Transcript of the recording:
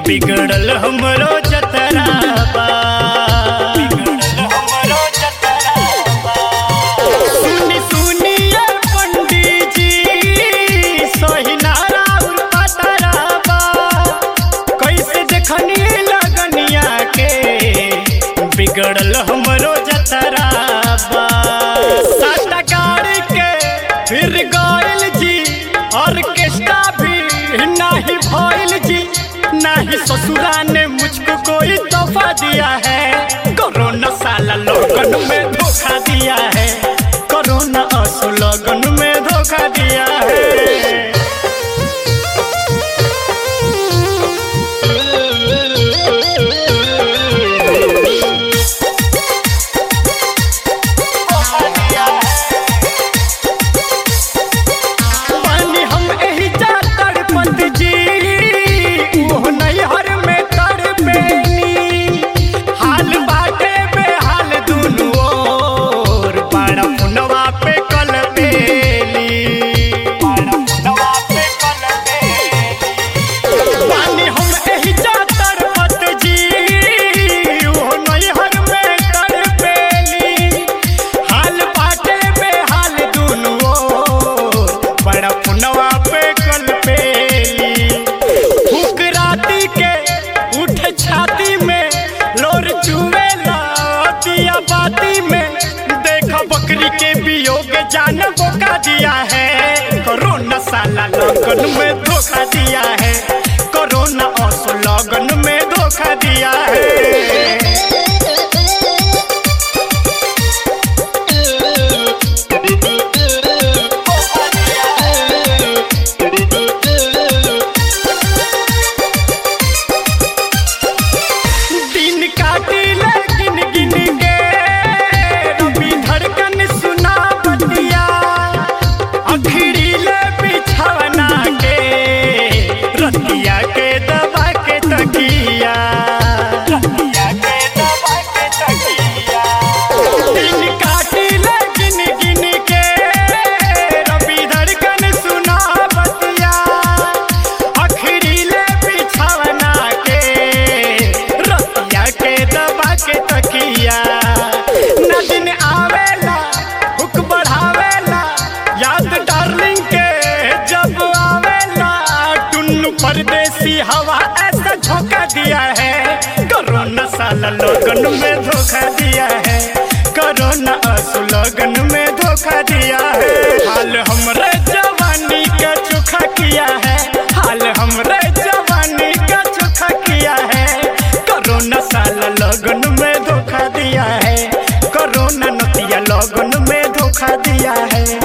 बिगड़ल हमरो जतरा बा, सुनी सुनिए पंडित जी सोहिनारा पतरा बा, कैसे देखनी लगनिया के बिगड़ल हमरो जतरा बा। साटा गाड़ी के फिर गइल जी, ऑर्केस्ट्रा भी नहीं भइल जी, नहीं ससुरा ने मुझको कोई तोहफा दिया है। कोरोना साला लोगन में धोखा दिया है, कोरोना असो लोगन में धोखा दिया है। छाती में लोर चुवेला दिया बाती में, देखा बकरी के वियोग जान बोका दिया है। कोरोना साला लगन में धोखा दिया है, कोरोना असो लगन में धोखा दिया है। परदेसी हवा ऐसा झोंका दिया है, कोरोना साला लोगन में धोखा दिया है, कोरोना असो लगन में धोखा दिया है। हाल हमरे जवानी का चोखा किया है, हाल हमरे जवानी का चोखा किया है, कोरोना साला लगन में धोखा दिया है, कोरोना नतिया लगन में धोखा दिया है।